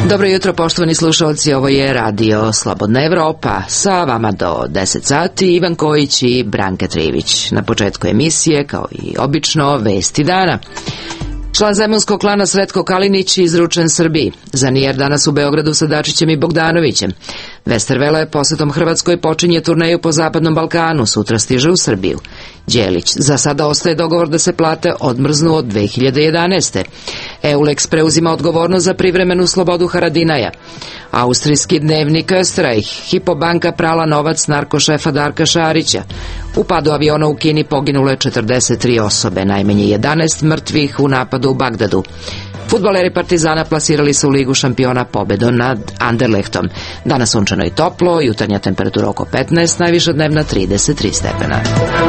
Dobro jutro, poštovani slušalci, ovo je Radio Slobodna Evropa. Sa vama do 10 sati Ivan Kojić i Branka Trivić. Na početku emisije, kao i obično, vesti dana. Član zemunskog klana Sretko Kalinić izručen Srbiji. Zanijer danas u Beogradu sa Dačićem i Bogdanovićem. Westervele posetom Hrvatskoj počinje turneju po Zapadnom Balkanu, sutra stiže u Srbiju. Đelić, za sada ostaje dogovor da se plate odmrznu od 2011. Eulex preuzima odgovornost za privremenu slobodu Haradinaja. Austrijski dnevnik Österreich, Hypo banka prala novac narkošefa Darka Šarića. U padu aviona u Kini poginule 43 osobe, najmanje 11 mrtvih u napadu u Bagdadu. Fudbaleri Partizana plasirali se u Ligu šampiona pobedom nad Anderlechtom. Danas sunčano i toplo, jutarnja temperatura oko 15, najviša dnevna 33 stepena.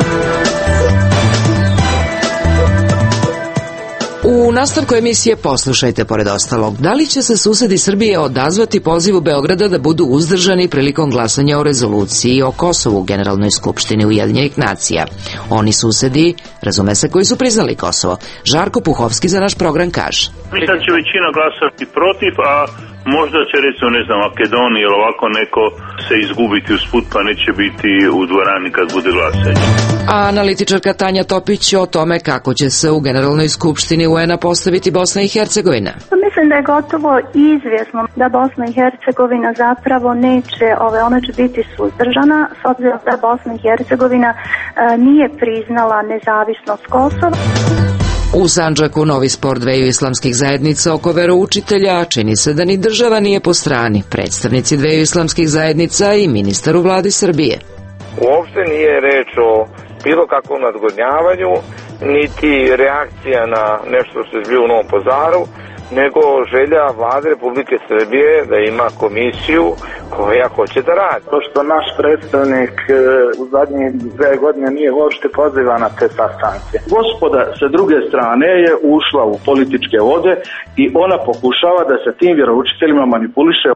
U nastavku emisije poslušajte pored ostalog. Da li će se susedi Srbije odazvati pozivu Beograda da budu uzdržani prilikom glasanja o rezoluciji o Kosovu u Generalnoj skupštini Ujedinjenih nacija? Oni susedi, razume se, koji su priznali Kosovo. Žarko Puhovski za naš program kaže. Mislim da će većina glasati protiv, a možda će, recimo, ne znam, Makedonija ili ovako neko se izgubiti usput, pa neće biti u dvorani kad bude glasanje. A analitičarka Tanja Topić o tome kako će se u Generalnoj skupštini UN-a postaviti Bosna i Hercegovina. Mislim da je gotovo izvjesno da Bosna i Hercegovina zapravo neće, ona će biti suzdržana, s obzirom da Bosna i Hercegovina nije priznala nezavisnost Kosova. U Sandžaku novi spor dveju islamskih zajednica oko veroučitelja, čini se da ni država nije po strani. Predstavnici dveju islamskih zajednica i ministar u vladi Srbije. Uopšte nije reč o bilo kakvom nadgodnjavanju, niti reakcija na nešto što je bilo u Novom Pazaru, nego želja vlade Republike Srbije da ima komisiju koja hoće da radi. To što naš predstavnik u zadnje 2 godine nije uopšte pozivan na te sastanke. Gospoda sa druge strane je ušla u političke vode i ona pokušava da sa tim vjeroučiteljima manipuliše.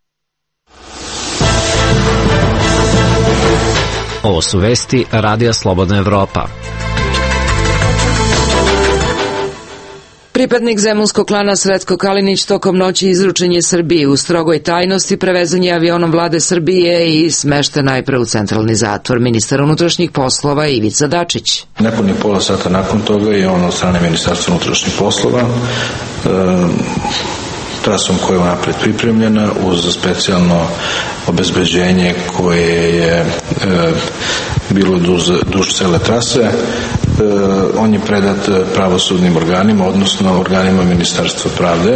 Ovo su vesti Radija Slobodna Evropa. Pripadnik zemunskog klana Sretko Kalinić tokom noći izručen je Srbiji u strogoj tajnosti, prevezan je avionom vlade Srbije i smešten najpre u centralni zatvor. Ministar unutrašnjih poslova Ivica Dačić. Nepunih pola sata nakon toga je on od strane Ministarstva unutrašnjih poslova trasom koja je napred pripremljena uz specijalno obezbeđenje koje je bilo duž cele trase. On je predat pravosudnim organima, odnosno organima Ministarstva pravde.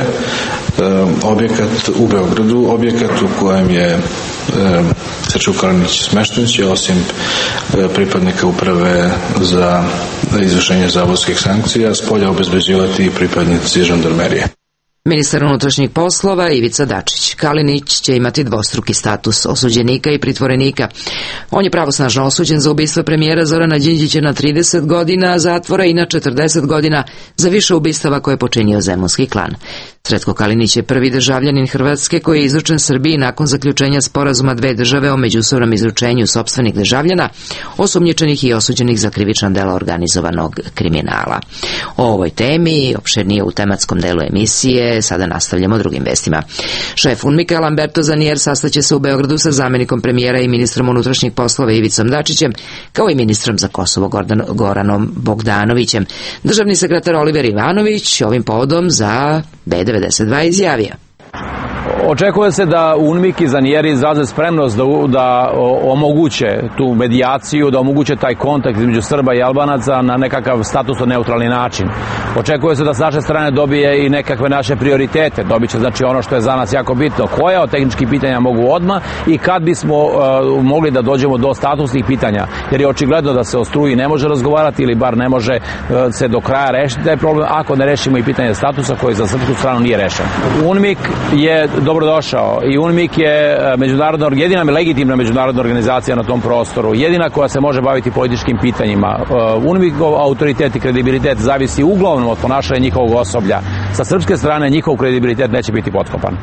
Objekat u Beogradu, objekat u kojem je Sretko Kalinić smešten, će osim pripadnika uprave za izvršenje zavodskih sankcija spolja obezbeđivati i pripadnici žandarmerije. Ministar unutrašnjih poslova Ivica Dačić. Kalinić će imati dvostruki status osuđenika i pritvorenika. On je pravosnažno osuđen za ubistvo premijera Zorana Đinđića na 30 godina zatvora i na 40 godina za više ubistava koje je počinio zemunski klan. Sretko Kalinić je prvi državljanin Hrvatske koji je izručen Srbiji nakon zaključenja sporazuma dve države o međusobnom izručenju sopstvenih državljana, osumnjičenih i osuđenih za krivična dela organizovanog kriminala. O ovoj temi opširnije u tematskom delu emisije sada nastavljamo drugim vestima. Šef UNMIK-a Lamberto Zanijer sastaće se u Beogradu sa zamenikom premijera i ministrom unutrašnjih poslova Ivicom Dačićem, kao i ministrom za Kosovo Goranom Bogdanovićem. Državni sekretar Oliver Ivanović ovim povodom za B92 izjavio. Očekuje se da UNMIK i Zanijer izraze spremnost da omoguće tu medijaciju, da omoguće taj kontakt između Srba i Albanaca na nekakav statusno neutralni način. Očekuje se da s naše strane dobije i nekakve naše prioritete. Dobit će znači ono što je za nas jako bitno. Koja od tehničkih pitanja mogu odmah i kad bismo mogli da dođemo do statusnih pitanja. Jer je očigledno da se o struji ne može razgovarati ili bar ne može se do kraja rešiti taj problem ako ne rešimo i pitanje statusa koji za srpsku stranu nije rešen. UNMIK je dobrodošao i UNMIK je jedina legitimna međunarodna organizacija na tom prostoru, jedina koja se može baviti političkim pitanjima. UNMIK-ov autoritet i kredibilitet zavisi uglavnom od ponašanja njihovog osoblja. Sa srpske strane njihov kredibilitet neće biti potkopan.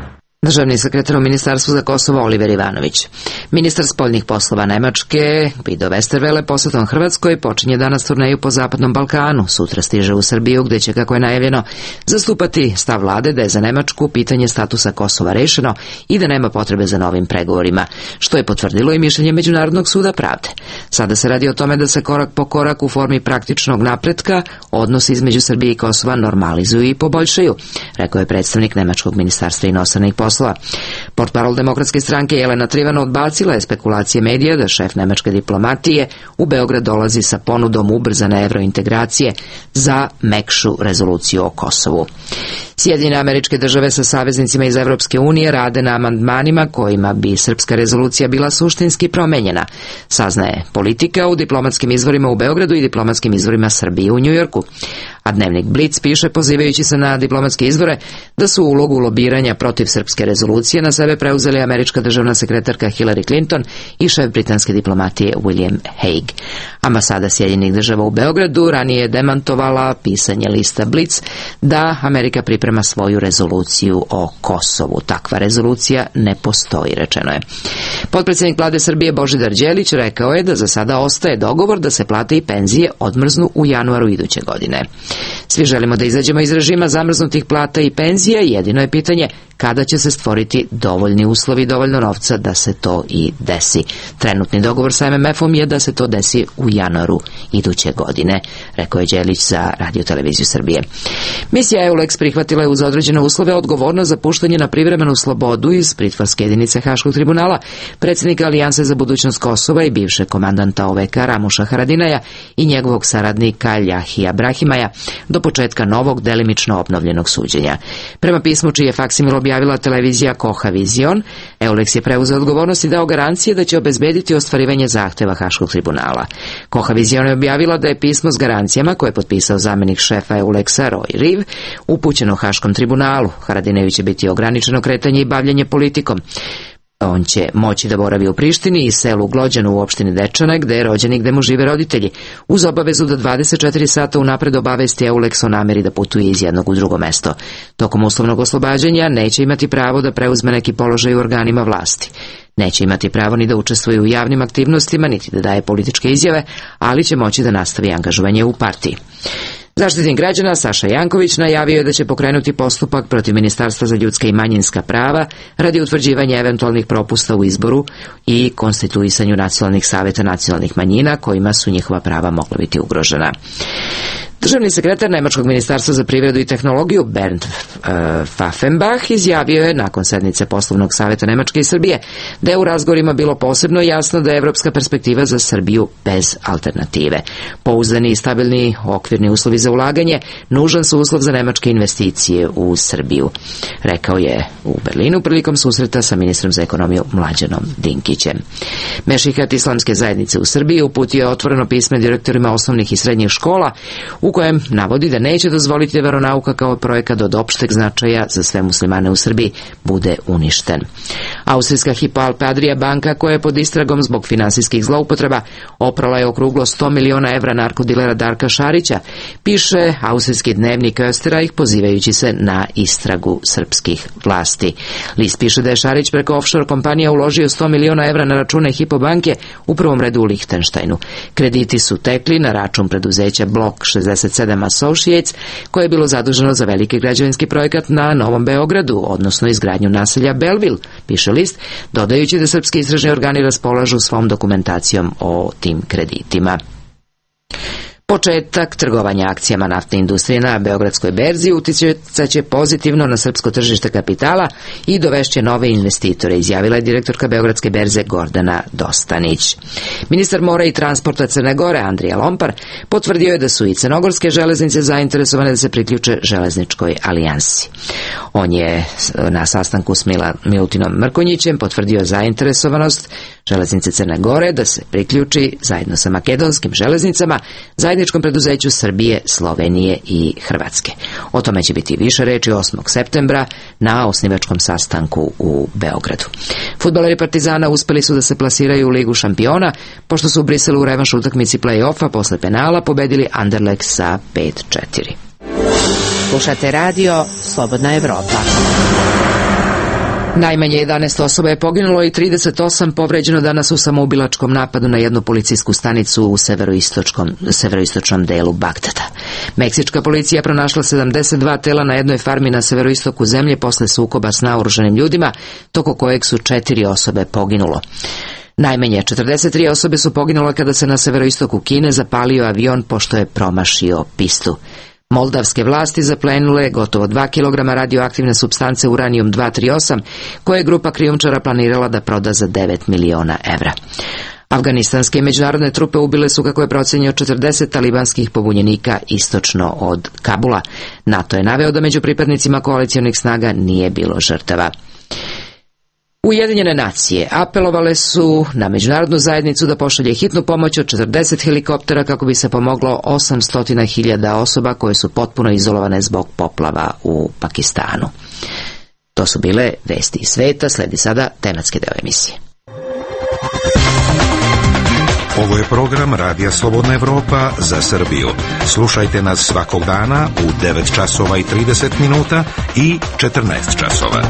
Državni sekretar u Ministarstvu za Kosovo Oliver Ivanović. Ministar spoljnih poslova Nemačke Guido Westerwelle posjetom Hrvatskoj počinje danas turneju po Zapadnom Balkanu. Sutra stiže u Srbiju gdje će, kako je najavljeno, zastupati stav vlade da je za Nemačku pitanje statusa Kosova rešeno i da nema potrebe za novim pregovorima, što je potvrdilo i mišljenje Međunarodnog suda pravde. Sada se radi o tome da se korak po korak u formi praktičnog napretka odnosi između Srbije i Kosova normalizuju i poboljšaju, rekao je predstavnik Nemačkog ministarstva inostranih poslova. Portparol Demokratske stranke Jelena Trivana odbacila je spekulacije medija da šef nemačke diplomatije u Beograd dolazi sa ponudom ubrzane evrointegracije za mekšu rezoluciju o Kosovu. Sjedinjene Američke Države sa saveznicima iz Evropske unije rade na amandmanima kojima bi srpska rezolucija bila suštinski promenjena, saznaje Politika u diplomatskim izvorima u Beogradu i diplomatskim izvorima Srbije u Njujorku. A dnevnik Blic piše, pozivajući se na diplomatske izvore, da su ulogu lobiranja protiv srpske rezolucije na sebe preuzeli američka državna sekretarka Hillary Clinton i šef britanske diplomatije William Hague. Ambasada Sjedinjenih Država u Beogradu ranije je demantovala pisanje lista Blic da Amerika priprema svoju rezoluciju o Kosovu. Takva rezolucija ne postoji, rečeno je. Potpredsjednik vlade Srbije Božidar Đelić rekao je da za sada ostaje dogovor da se plate i penzije odmrznu u januaru iduće godine. Svi želimo da izađemo iz režima zamrznutih plata i penzija, jedino je pitanje kada će se stvoriti dovoljni uslovi i dovoljno novca da se to i desi. Trenutni dogovor sa MMF-om je da se to desi u januaru iduće godine, rekao je Đelić za Radio-televiziju Srbije. Misija EULEX prihvatila je uz određene uslove odgovornost za puštanje na privremenu slobodu iz pritvorske jedinice Haškog tribunala predsjednika Alijanse za budućnost Kosova i bivšeg komandanta OVK Ramuša Haradinaja i njegovog saradnika Ljahija Brahimaja do početka novog delimično obnovljenog suđenja. Prema pismu čiji je faksimil objavila televizija Koha Vizion, EULEX je preuzeo odgovornost i dao garancije da će obezbediti ostvarivanje zahteva Haškog tribunala. Koha Vizion je objavila da je pismo s garancijama koje je potpisao zamjenik šefa EULEX-a Roy Riv upućeno Haškom tribunalu. Haradinaju će biti ograničeno kretanje i bavljanje politikom. On će moći da boravi u Prištini i selu Glođanu u opštini Dečane, gde je rođen i gde mu žive roditelji, uz obavezu da 24 sata unapred obavesti EULEX o nameri da putuje iz jednog u drugo mesto. Tokom uslovnog oslobađanja neće imati pravo da preuzme neki položaj u organima vlasti. Neće imati pravo ni da učestvuje u javnim aktivnostima, niti da daje političke izjave, ali će moći da nastavi angažovanje u partiji. Zaštitnik građana Saša Janković najavio je da će pokrenuti postupak protiv Ministarstva za ljudska i manjinska prava radi utvrđivanja eventualnih propusta u izboru i konstituisanju nacionalnih saveta nacionalnih manjina kojima su njihova prava mogla biti ugrožena. Državni sekretar Nemačkog ministarstva za privredu i tehnologiju Bernd Pfaffenbach izjavio je nakon sednice poslovnog saveta Nemačke i Srbije da je u razgovorima bilo posebno jasno da je evropska perspektiva za Srbiju bez alternative. Pouzdani i stabilni okvirni uslovi za ulaganje nužan su uslov za nemačke investicije u Srbiju, rekao je u Berlinu prilikom susreta sa ministrom za ekonomiju Mlađanom Dinkićem. Mešihat islamske zajednice u Srbiji uputio je otvoreno pismo direktorima osnovnih i srednjih škola u kojem navodi da neće dozvoliti da veronauka kao projekat od opšteg značaja za sve muslimane u Srbiji bude uništen. Austrijska Hypo Alpe Adria banka, koja je pod istragom zbog finansijskih zloupotreba, oprala je okruglo 100 miliona evra narkodilera Darka Šarića, piše austrijski dnevnik Österreich pozivajući se na istragu srpskih vlasti. List piše da je Šarić preko offshore kompanija uložio 100 miliona evra na račune Hypo banke, u prvom redu u Lihtenštajnu. Krediti su tekli na račun preduzeća Blok 67 Associates, koje je bilo zaduženo za veliki građevinski projekat na Novom Beogradu, odnosno izgradnju naselja Belleville, piše list, dodajući da srpski istražni organi raspolažu svom dokumentacijom o tim kreditima. Početak trgovanja akcijama naftne industrije na Beogradskoj berzi uticaće pozitivno na srpsko tržište kapitala i dovešće nove investitore, izjavila je direktorka Beogradske berze Gordana Dostanić. Ministar mora i transporta Crne Gore Andrija Lompar potvrdio je da su i crnogorske železnice zainteresovane da se priključe železničkoj alijansi. On je na sastanku s Milutinom Mrkonjićem potvrdio zainteresovanost železnice Crne Gore da se priključi zajedno sa makedonskim železnicama zajedničkom preduzeću Srbije, Slovenije i Hrvatske. O tome će biti više reči 8. septembra na osnivačkom sastanku u Beogradu. Fudbaleri Partizana uspeli su da se plasiraju u Ligu šampiona, pošto su u Briselu u revanš utakmici play-offa posle penala pobedili Anderlecht sa 5-4. Slušate radio Slobodna Evropa. Najmanje 11 osoba je poginulo i 38 povređeno danas u samoubilačkom napadu na jednu policijsku stanicu u severoistočnom delu Bagdada. Meksička policija pronašla 72 tela na jednoj farmi na severoistoku zemlje posle sukoba s naoružanim ljudima, toko kojeg su 4 osobe poginulo. Najmanje 43 osobe su poginule kada se na severoistoku Kine zapalio avion pošto je promašio pistu. Moldavske vlasti zaplenile gotovo 2 kg radioaktivne supstance uranijum 238, koje je grupa krijumčara planirala da proda za 9 miliona evra. Afganistanske i međunarodne trupe ubile su, kako je procenjeno, 40 talibanskih pobunjenika istočno od Kabula. NATO je naveo da među pripadnicima koalicionih snaga nije bilo žrtava. Ujedinjene nacije apelovale su na međunarodnu zajednicu da pošalje hitnu pomoć od 40 helikoptera kako bi se pomoglo 800.000 osoba koje su potpuno izolovane zbog poplava u Pakistanu. To su bile vesti iz sveta, sledi sada tematski deo emisije. Ovo je program Radija Slobodna Evropa za Srbiju. Slušajte nas svakog dana u 9 časova i 30 minuta i 14 časova.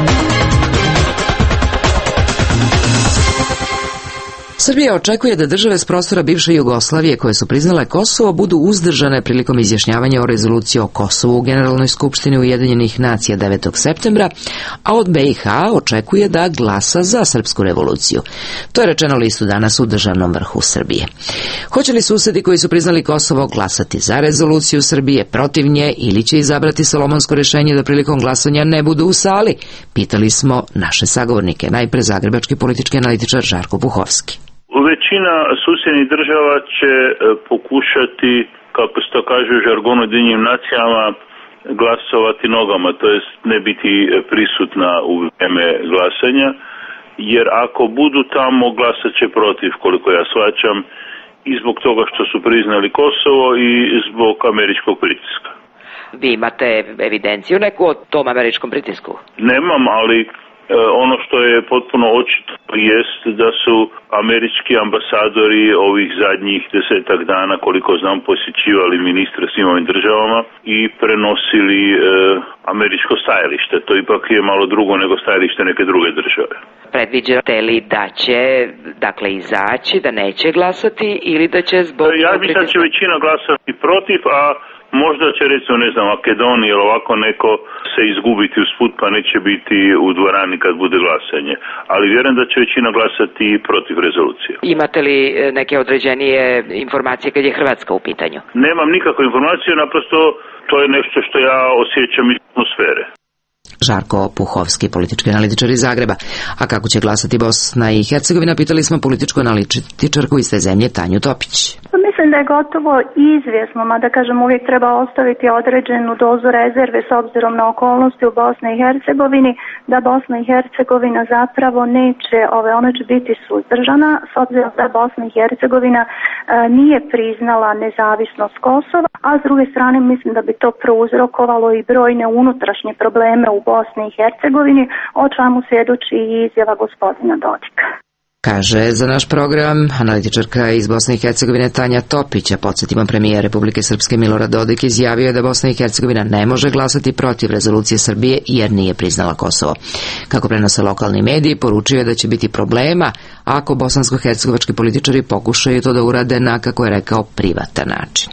Srbija očekuje da države s prostora bivše Jugoslavije koje su priznale Kosovo budu uzdržane prilikom izjašnjavanja o rezoluciji o Kosovu u Generalnoj skupštini Ujedinjenih nacija 9. septembra, a od BiH očekuje da glasa za srpsku revoluciju. To je rečeno listu danas u državnom vrhu Srbije. Hoće li susedi koji su priznali Kosovo glasati za rezoluciju Srbije, protiv nje, ili će izabrati solomonsko rješenje da prilikom glasanja ne budu u sali? Pitali smo naše sagovornike, najpre zagrebački politički analitičar Žarko Puhovski. Većina susjednih država će pokušati, kako se to kaže u žargonu Ujedinjenim nacijama, glasovati nogama, to jest ne biti prisutna u vrijeme glasanja, jer ako budu tamo glasat će protiv, koliko ja shvaćam, i zbog toga što su priznali Kosovo i zbog američkog pritiska. Vi imate evidenciju neku o tom američkom pritisku? Nemam, ali ono što je potpuno očito jest da su američki ambasadori ovih zadnjih 10 dana, koliko znam, posjećivali ministre svim ovim državama i prenosili američko stajalište. To ipak je malo drugo nego stajalište neke druge države. Predviđate li da će, dakle, izaći, da neće glasati ili da će zbog... Ja mislim da će većina glasati protiv, a možda će, recimo, ne znam, Makedonija ili ovako neko se izgubiti usput pa neće biti u dvorani kad bude glasanje. Ali vjerujem da će većina glasati protiv rezolucije. Imate li neke određenije informacije kad je Hrvatska u pitanju? Nemam nikakvu informaciju, naprosto to je nešto što ja osjećam iz atmosfere. Žarko Puhovski, politički analitičar iz Zagreba. A kako će glasati Bosna i Hercegovina, pitali smo političku analitičarku iz te zemlje Tanju Topić. Mislim da je gotovo izvjesno, mada kažem uvijek treba ostaviti određenu dozu rezerve s obzirom na okolnosti u Bosni i Hercegovini, da Bosna i Hercegovina zapravo neće, ona će biti suzdržana s obzirom da Bosna i Hercegovina nije priznala nezavisnost Kosova, a s druge strane mislim da bi to prouzrokovalo i brojne unutrašnje probleme u Bosni i Hercegovini, o čemu svjedoči i izjava gospodina Dodika. Kaže za naš program analitičarka iz Bosne i Hercegovine Tanja Topić, a podsjetimo, premijer Republike Srpske Milorad Dodik izjavio je da Bosna i Hercegovina ne može glasati protiv rezolucije Srbije jer nije priznala Kosovo. Kako prenose lokalni mediji, poručio je da će biti problema ako bosansko-hercegovački političari pokušaju to da urade na, kako je rekao, privatan način.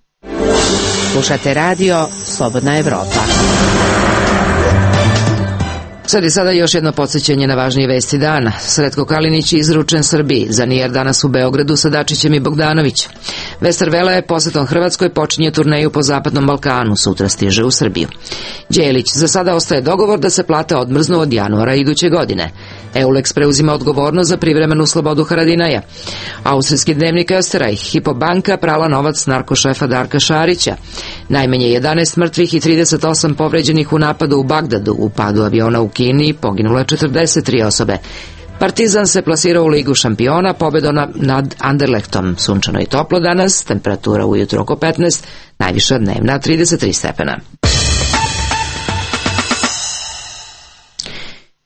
Slušate radio Slobodna Evropa. Sad je sada još jedno podsjećanje na važnije vesti dana. Sretko Kalinić izručen Srbiji, za Nijer danas u Beogradu sa Dačićem i Bogdanović. Vestar Vela je posjetom Hrvatskoj počinje turneju po Zapadnom Balkanu, sutra stiže u Srbiju. Đelić, za sada ostaje dogovor da se plate odmrznu od januara iduće godine. Eulex preuzima odgovornost za privremenu slobodu Haradinaja. Austrijski dnevnik Österreich, Hypo banka prala novac narkošefa Darka Šarića. Najmanje 11 mrtvih i 38 povređenih u napadu u Bagdadu. U padu aviona u Kini poginulo je 43 osobe. Partizan se plasirao u Ligu šampiona pobedom nad Anderlechtom. Sunčano i toplo danas, temperatura ujutro oko 15, najviša dnevna 33 stepena.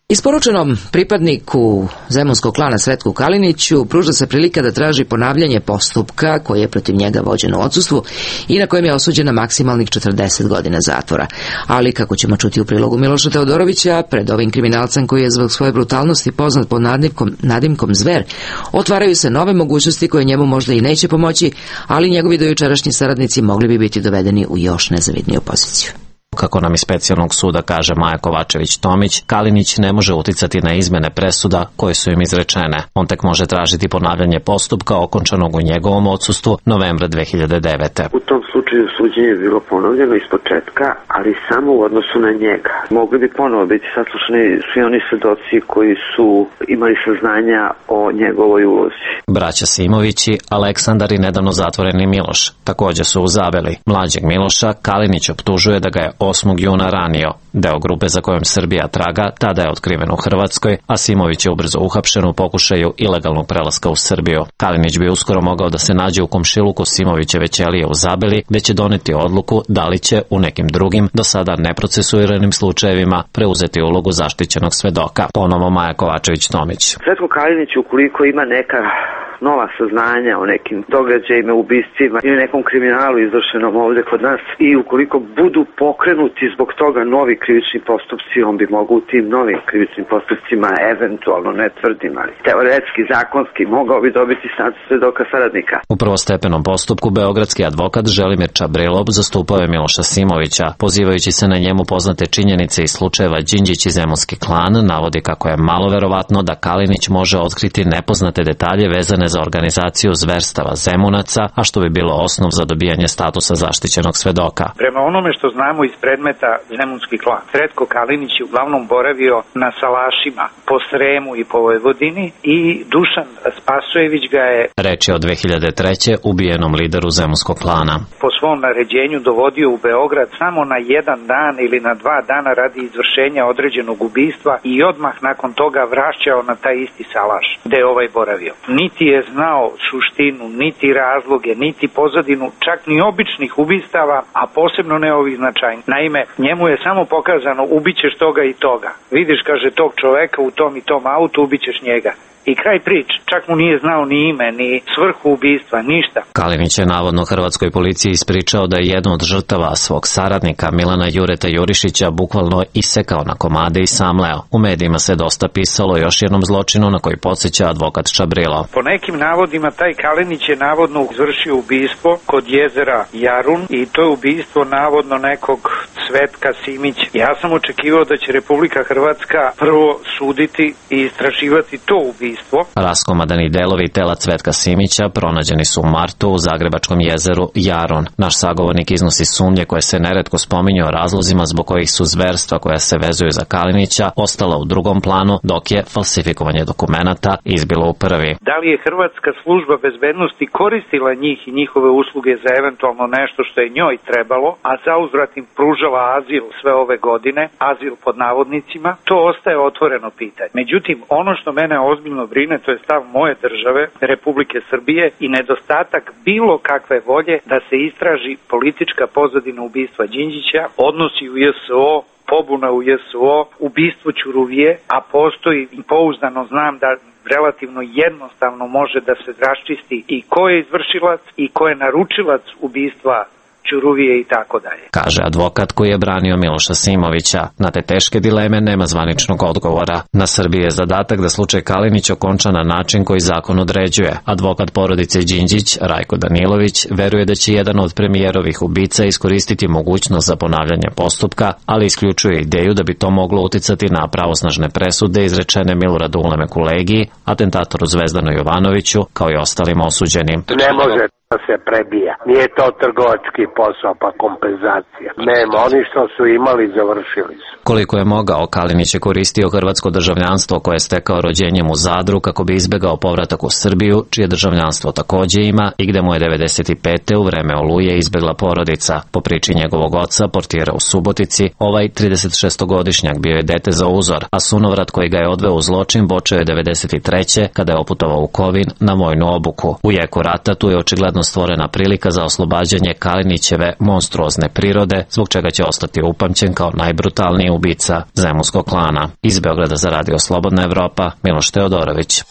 Isporučenom pripadniku zemunskog klana Sretku Kaliniću pruža se prilika da traži ponavljanje postupka koji je protiv njega vođen u odsustvu i na kojem je osuđen na maksimalnih 40 godina zatvora. Ali, kako ćemo čuti u prilogu Miloša Teodorovića, pred ovim kriminalcem koji je zbog svoje brutalnosti poznat pod nadimkom Zver, otvaraju se nove mogućnosti koje njemu možda i neće pomoći, ali njegovi dojučerašnji saradnici mogli bi biti dovedeni u još nezavidniju poziciju. Kako nam iz specijalnog suda kaže Maja Kovačević-Tomić, Kalinić ne može uticati na izmene presuda koje su im izrečene. On tek može tražiti ponavljanje postupka okončanog u njegovom odsustvu novembra 2009. U tom slučaju suđenje je bilo ponovljeno iz početka, ali samo u odnosu na njega. Mogli bi ponovo biti saslušani svi oni svedoci koji su imali saznanja o njegovoj ulozi. Braća Simovići, Aleksandar i nedavno zatvoreni Miloš također su u Zabeli. Mlađeg Miloša Kalinić optužuje da ga je 8. juna ranio. Deo grupe za kojom Srbija traga tada je otkriven u Hrvatskoj, a Simović je ubrzo uhapšen u pokušaju ilegalnog prelaska u Srbiju. Kalinić bi uskoro mogao da se nađe u komšiluku Simovićeve ćelije u Zabeli, gde će doneti odluku da li će u nekim drugim, do sada neprocesuiranim slučajevima preuzeti ulogu zaštićenog svedoka. Ponovo Maja Kovačević-Tomić. Sretko Kalinić, ukoliko ima neka nova saznanja o nekim događajima, ubistvima ili nekom kriminalu izvršenom ovde kod nas i ukoliko budu pokrenuti zbog toga novi krivični postupci, on bi mogao u tim novim krivičnim postupcima, eventualno, ne tvrdim, ali teoretski, zakonski, mogao bi dobiti status svedoka saradnika. U prvostepenom postupku beogradski advokat Želimir Čabrilov zastupao je Miloša Simovića, pozivajući se na njemu poznate činjenice iz slučajeva Đinđić i zemunski klan, navodi kako je malo verovatno da Kalinić može otkriti nepoznate detalje vezane za organizaciju zverstava Zemunaca, a što bi bilo osnov za dobijanje statusa zaštićenog svedoka. Prema onome što znamo iz predmeta Zemunski klan, Sretko Kalinić je uglavnom boravio na salašima po Sremu i po Vojvodini i Dušan Spasojević ga je, reč je o 2003. ubijenom lideru Zemunskog klana, po svom naređenju dovodio u Beograd samo na 1 dan ili na 2 dana radi izvršenja određenog ubistva i odmah nakon toga vraćao na taj isti salaš gde je ovaj boravio. Niti je znao suštinu, niti razloge, niti pozadinu, čak ni običnih ubistava, a posebno ne ovih značajnih. Naime, njemu je samo pokazano ubićeš toga i toga. Vidiš, kaže, tog čoveka u tom i tom autu, ubićeš njega. I kraj priče, čak mu nije znao ni ime, ni svrhu ubistva, ništa. Kalinić je navodno hrvatskoj policiji ispričao da je jedno od žrtava svog saradnika Milana Jureta Jurišića bukvalno isekao na komade i samleo. U medijima se dosta pisalo još jednom zločinu na koji podsjeća advokat Čabrilo. Po nekim navodima taj Kalinić je navodno izvršio ubistvo kod jezera Jarun i to je ubistvo navodno nekog Cvetka Simić. Ja sam očekivao da će Republika Hrvatska prvo suditi i istraživati to ubistvo. Raskomadani delovi tela Cvetka Simića pronađeni su u martu u zagrebačkom jezeru Jaron. Naš sagovornik iznosi sumnje koje se neretko spominju o razlozima zbog kojih su zverstva koja se vezuju za Kalinića ostala u drugom planu, dok je falsifikovanje dokumenata izbilo u prvi. Da li je Hrvatska služba bezbednosti koristila njih i njihove usluge za eventualno nešto što je njoj trebalo, a zauzvrat im pružala azil sve ove godine, azil pod navodnicima, to ostaje otvoreno pitanje. Međutim, ono što mene ozbiljno brine, to je stav moje države, Republike Srbije, i nedostatak bilo kakve volje da se istraži politička pozadina ubistva Đinđića, odnosi u JSO, pobuna u JSO, ubistvo Ćuruvije, a postoji i pouzdano znam da relativno jednostavno može da se raščisti i ko je izvršilac i ko je naručilac ubistva Ćuruvije i tako dalje. Kaže advokat koji je branio Miloša Simovića. Na te teške dileme nema zvaničnog odgovora. Na Srbiji je zadatak da slučaj Kalinić okonča na način koji zakon određuje. Advokat porodice Đinđić, Rajko Danilović, veruje da će jedan od premijerovih ubica iskoristiti mogućnost za ponavljanje postupka, ali isključuje ideju da bi to moglo uticati na pravosnažne presude izrečene Miloradu Ulemeku Legiji, atentatoru Zvezdanu Jovanoviću, kao i ostalim osuđenim. Ne može da se prebija. Nije to trgovački posao pa kompenzacija. Nema, oni što su imali završili su. Koliko je mogao, Kalinić je koristio hrvatsko državljanstvo koje je stekao rođenjem u Zadru kako bi izbegao povratak u Srbiju, čije državljanstvo takođe ima i gde mu je 95. u vreme Oluje izbegla porodica. Po priči njegovog oca, portira u Subotici, ovaj 36-godišnjak bio je dete za uzor, a sunovrat koji ga je odveo u zločin počeo je 93. kada je oputovao u Kovin na vojnu obuku. U jeku rata tu je očigledno navodno stvorena prilika za oslobađanje Kalinićeve monstruozne prirode, zbog čega će ostati upamćen kao najbrutalniji ubica zemunskog klana. Iz Beograda za Radio Slobodna Evropa, Miloš Teodorović.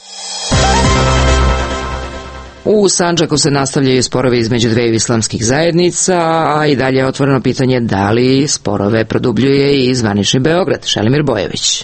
U Sandžaku se nastavljaju sporovi između dveju islamskih zajednica, a i dalje je otvoreno pitanje da li sporove produbljuje i zvanični Beograd. Šelimir Bojević.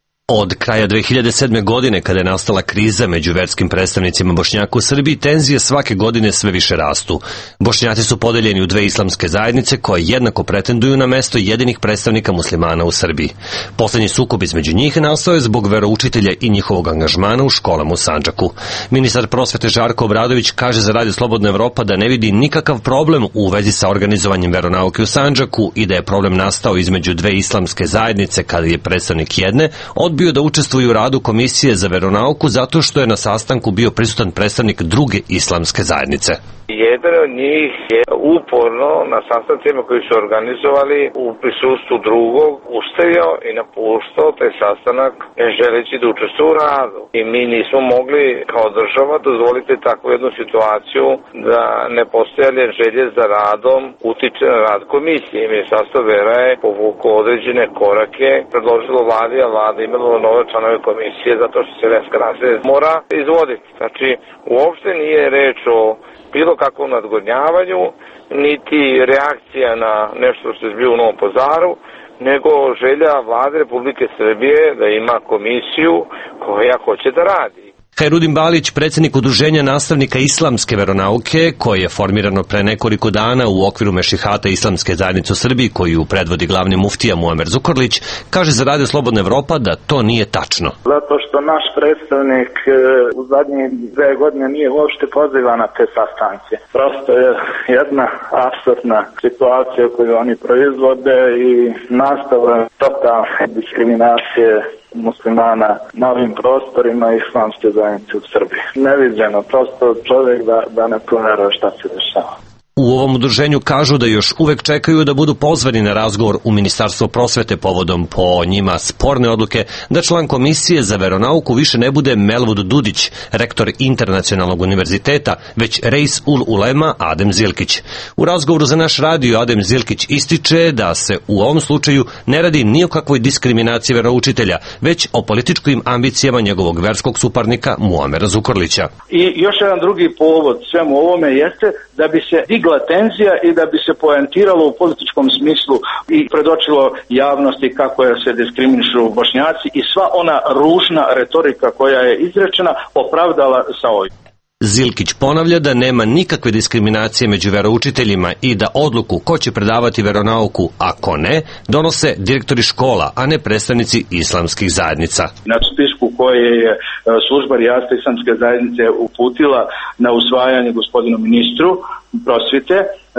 Od kraja 2007. godine, kada je nastala kriza među verskim predstavnicima Bošnjaka u Srbiji, tenzije svake godine sve više rastu. Bošnjaci su podeljeni u dve islamske zajednice koje jednako pretenduju na mesto jedinih predstavnika muslimana u Srbiji. Poslednji sukob između njih nastao je zbog veroučitelja i njihovog angažmana u školama u Sandžaku. Ministar prosvete Žarko Obradović kaže za Radio Slobodna Evropa da ne vidi nikakav problem u vezi sa organizovanjem veronauke u Sandžaku i da je problem nastao između dve islamske zajednice kada je predstavnik jedne odbio da učestvuje u radu Komisije za veronauku zato što je na sastanku bio prisutan predstavnik druge islamske zajednice. Jedan od njih je uporno na sastancima koji su organizovali u prisustvu drugog ustavio i napuštao taj sastanak želeći da učestvuje u radu. I mi nismo mogli kao država dozvoliti takvu jednu situaciju da nepostojanje želje za radom utiče na rad komisije. Ministarstvo vera je povuklo određene korake, predložilo vladi, a vlada imala nove članove komisije zato što se verska naselja mora izvoditi. Znači, uopšte nije reč o bilo kakvom nadgodnjavanju, niti reakcija na nešto što se zbio u Novom Pazaru, nego želja vlade Republike Srbije da ima komisiju koja hoće da radi. Hajrudin Balić, predsjednik Udruženja nastavnika islamske veronauke, koje je formirano pre nekoliko dana u okviru Mešihata islamske zajednice u Srbiji, koju predvodi glavni muftija Muamer Zukorlić, kaže za Radio Slobodna Evropa da to nije tačno. Zato što naš predstavnik u zadnjih 2 godine nije uopšte pozivan na te sastanke. Prosto je jedna apsurdna situacija koju oni proizvode i nastava totalne diskriminacije muslimana na ovim prostorima islamske zajednice u Srbiji. Neviđeno, prosto čovjek da ne poveruje šta se dešava. U ovom udruženju kažu da još uvek čekaju da budu pozvani na razgovor u Ministarstvo prosvete povodom po njima sporne odluke da član Komisije za veronauku više ne bude Melvud Dudić, rektor Internacionalnog univerziteta, već Reis ul Ulema Adem Zilkić. U razgovoru za naš radio Adem Zilkić ističe da se u ovom slučaju ne radi ni o kakvoj diskriminaciji veroučitelja, već o političkim ambicijama njegovog verskog suparnika Muamera Zukorlića. I još jedan drugi povod svemu ovome jeste da bi se digla tenzija i da bi se poentiralo u političkom smislu i predočilo javnosti kako je se diskriminišu Bošnjaci i sva ona ružna retorika koja je izrečena opravdala sa ovim. Zilkić ponavlja da nema nikakve diskriminacije među veroučiteljima i da odluku ko će predavati veronauku, a ko ne, donose direktori škola, a ne predstavnici islamskih zajednica. Na spisku koje je služba Rijasta islamske zajednice uputila na usvajanje gospodinu ministru prosvete,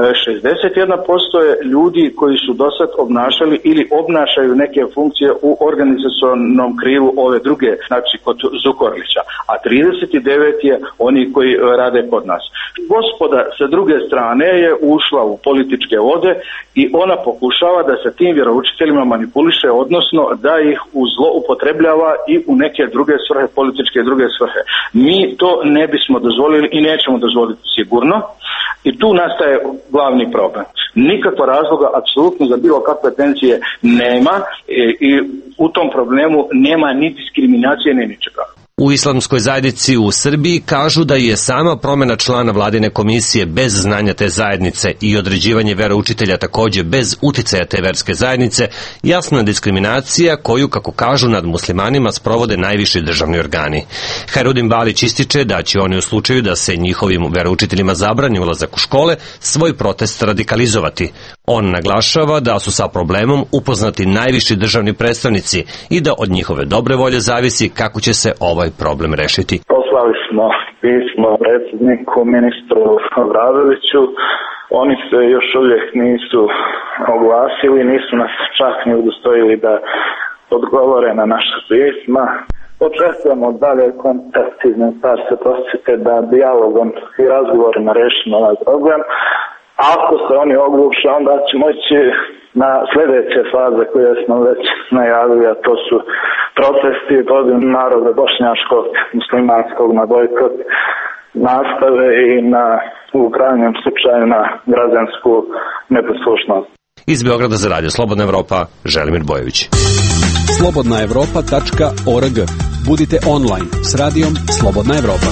61% je ljudi koji su dosad obnašali ili obnašaju neke funkcije u organizacionom krilu ove druge, znači kod Zukorlića, a 39 je oni koji rade kod nas. Gospoda sa druge strane je ušla u političke vode i ona pokušava da sa tim vjeroučiteljima manipuliše, odnosno da ih u zlo upotrebljava i u neke druge svrhe, političke i druge svrhe. Mi to ne bismo dozvolili i nećemo dozvoliti sigurno. I tu nastaje glavni problem. Nikakva razloga apsolutno za bilo kakve tencije nema i u tom problemu nema ni diskriminacije ni ničega. U islamskoj zajednici u Srbiji kažu da je sama promjena člana vladine komisije bez znanja te zajednice i određivanje veroučitelja takođe bez uticaja te verske zajednice jasna diskriminacija koju, kako kažu, nad muslimanima sprovode najviši državni organi. Hajrudin Balić ističe da će oni u slučaju da se njihovim veroučiteljima zabrani ulazak u škole svoj protest radikalizovati. On naglašava da su sa problemom upoznati najviši državni predstavnici i da od njihove dobre volje zavisi kako će se ovaj problem rešiti. Poslali smo pismo predsjedniku, ministru Obradoviću. Oni se još uvijek nisu oglasili, nisu nas čak ni udostojili da odgovore na naša pisma. Očekujemo dalje kontakt iz Ministarstva prosvete da dijalogom i razgovorima rešimo ovaj problem. Ako se oni ogluše, onda ćemo ići na sljedeće faze koje smo već najavili, a to su protesti protiv naroda bošnjačkog, muslimanskog, na bojkot nastave i na u krajnjem slučaju na građansku neposlušnost. Iz Beograda za radio Slobodna Evropa, Želimir Bojović. slobodnaevropa.org. Budite online s radijom Slobodna Evropa.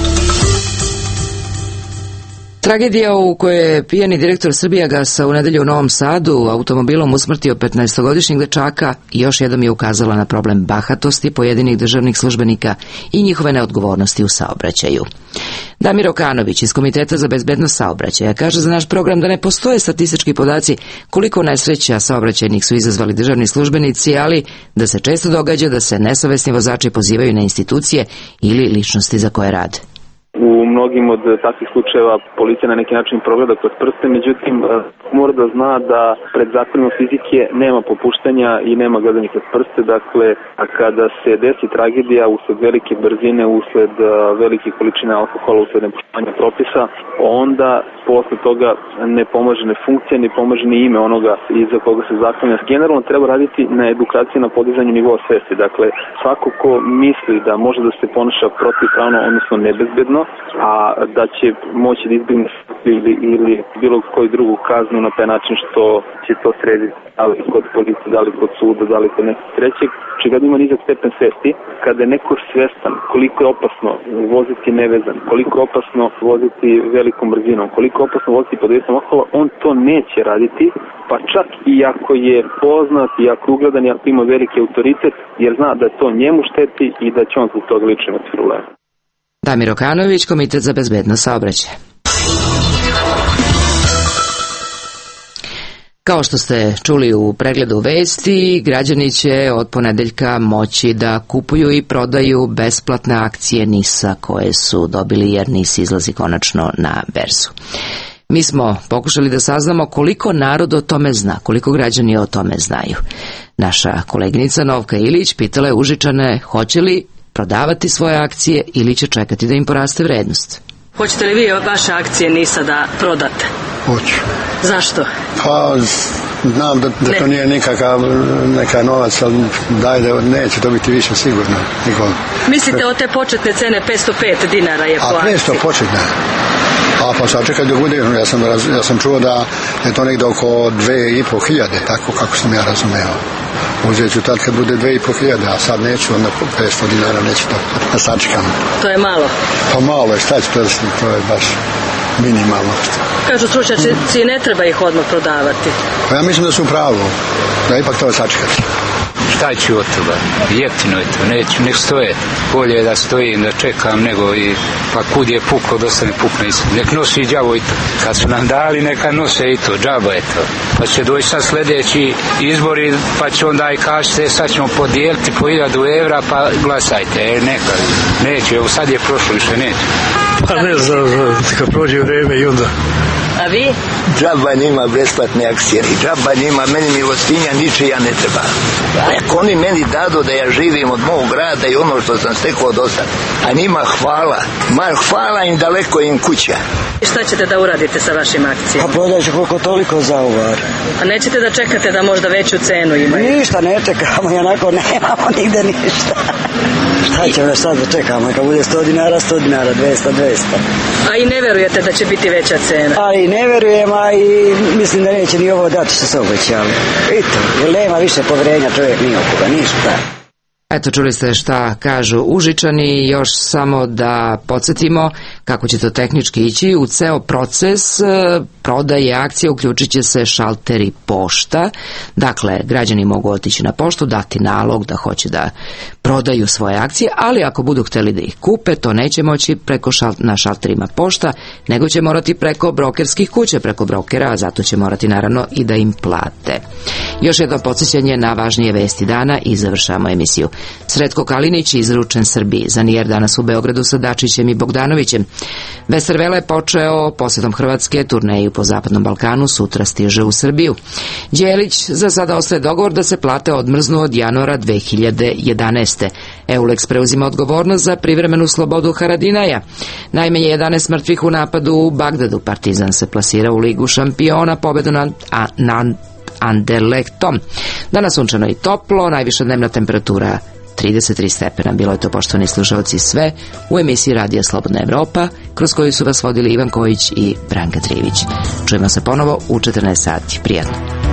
Tragedija u kojoj je pijani direktor Srbijagasa u nedelju u Novom Sadu automobilom usmrtio 15-godišnjeg dečaka još jednom je ukazala na problem bahatosti pojedinih državnih službenika i njihove neodgovornosti u saobraćaju. Damir Okanović iz Komiteta za bezbednost saobraćaja kaže za naš program da ne postoje statistički podaci koliko nesreća saobraćajnih su izazvali državni službenici, ali da se često događa da se nesavesni vozači pozivaju na institucije ili ličnosti za koje rade. U mnogim od takvih slučajeva policija na neki način progleda kroz prste, međutim mora da zna da pred zakonom fizike nema popuštanja i nema gledanja kroz prste. Dakle, kada se desi tragedija usled velike brzine, usled velike količine alkohola, usled nepoštovanja propisa, onda posle toga ne pomaže ne funkcija, ne pomaže ni ime onoga iza koga se zaklanja. Generalno treba raditi na edukaciji, na podizanju nivoa svesti. Dakle, svako ko misli da može da se ponaša protivpravno, odnosno nebezbedno, a da će moći da izbjegne ili bilo koju drugu kaznu na taj način što će to srediti, da li kod policije, da li kod suda, da li kod nekog trećeg. Očigledno ima nizak stepen svesti. Kada je neko svestan koliko je opasno voziti nevezan, koliko je opasno voziti velikom brzinom, koliko je opasno voziti pod dejstvom alkohola, on to neće raditi, pa čak i ako je poznat, i ako je ugledan, i ako ima veliki autoritet, jer zna da to njemu šteti i da će on zbog toga lično imati problema. Damir Okanović, Komitet za bezbednost saobraćaja. Kao što ste čuli u pregledu vesti, građani će od ponedeljka moći da kupuju i prodaju besplatne akcije NIS-a koje su dobili jer NIS izlazi konačno na berzu. Mi smo pokušali da saznamo koliko narod o tome zna, koliko građani o tome znaju. Naša koleginica Novka Ilić pitala je Užičane hoće li prodavati svoje akcije ili će čekati da im poraste vrednost. Hoćete li vi vaše akcije NIS-a da prodate? Hoću. Zašto? Pa, znam da to nije neka novac, ali daj da neće dobiti više sigurno. Mislite o te početne cene 505 dinara je po akciji? A 500 početne? A pa sad čekaj da bude, ja sam čuo da je to negdje oko 2500, tako kako sam ja razumeo. Uzet ću tad kad bude 2500, a sad neću, onda 500 dinara neću da sačekam. To je malo? Pa malo je, šta ću to je baš minimalno. Kažu stručnjaci, ne treba ih odmah prodavati. Pa ja mislim da su u pravu, da ipak to sačekati. Šta ću od toga? Jeftino je to, neću, nek stoje. Bolje je da stojim, da čekam, nego i pa kud je puklo, da se ne pukne. Nek nosi i đavo i to. Kad su nam dali, neka nose i to, džaba je to. Pa će doći sad sljedeći izbori, pa će onda i kažete, sad ćemo podijeliti po 1000 evra, pa glasajte. Neka, neće, evo sad je prošlo, više neće. Pa ne znam, kad prođe vreme i onda. A vi? Džaba njima besplatne akcije i džaba njima, meni milostinja ničija ne treba. Ako oni meni dadu da ja živim od mog grada i ono što sam stekao do sad, a njima hvala. Hvala im, daleko im kuća. I šta ćete da uradite sa vašim akcijama? Pa prodaću koliko toliko za uvar. A nećete da čekate da možda veću cenu imaju? Ništa ne čekamo, onako nemamo nigde ništa. Šta ćemo sad da čekamo? Kad bude 100 dinara, 100 dinara, 200, 200. A i ne verujete da će biti veća cena? A i ne verujem, a i mislim da neće ni ovo dati što se obećali. Vidite, jer nema više poverenja čovjek ni okoga, ništa. Eto, čuli ste šta kažu Užičani, još samo da podsjetimo kako će to tehnički ići. U ceo proces prodaje akcije uključit će se šalteri pošta. Dakle, građani mogu otići na poštu, dati nalog da hoće da prodaju svoje akcije, ali ako budu hteli da ih kupe, to neće moći na šalterima pošta, nego će morati preko brokerskih kuća, preko brokera, a zato će morati naravno i da im plate. Još jedno podsjećanje na važnije vesti dana i završamo emisiju. Sretko Kalinić izručen Srbiji. Za Nijer danas u Beogradu sa Dačićem i Bogdanovićem. Vestervele je počeo posjetom Hrvatske, turneju po Zapadnom Balkanu, sutra stiže u Srbiju. Đelić za sada ostaje dogovor da se plate odmrznu od januara 2011. Eulex preuzima odgovornost za privremenu slobodu Haradinaja. Najmanje 11 mrtvih u napadu u Bagdadu. Partizan se plasira u Ligu šampiona pobedu nad Anderlechtom. Danas sunčano i toplo, najviša dnevna temperatura 33 stepena. Bilo je to, poštovani slušalci, sve u emisiji Radija Slobodna Evropa kroz koju su vas vodili Ivan Kojić i Branka Trivić. Čujemo se ponovo u 14 sati. Prijatno.